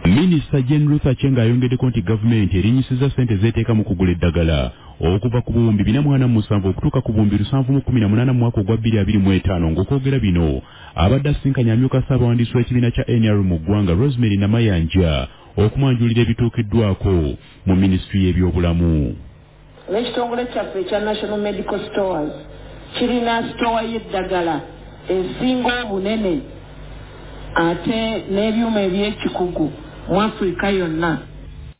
Minisita Jane Ruth Aceng ayongeddeko nti gavumenti erinnyisiza ssente z'eteeka mu kugula eddagala okuva ku buwumbi 447 okutuuka ku buwumbi 718 mu mwaka ogwa 2025 ng'okwogera bino abadde asinkanye amyuka ssaabawandiisi w'ekibiina kya NRM mu ggwanga Rosemary Namayanja okumwanjulira ebituukiddwako mu minisitule y'ebyobulamu. N'ekitongole kyaffe ekya National Medical Stores kirina sitowa y'eddagala esinga obunene ate n'ebyuma eby'ekikugu mu Afrika yonna.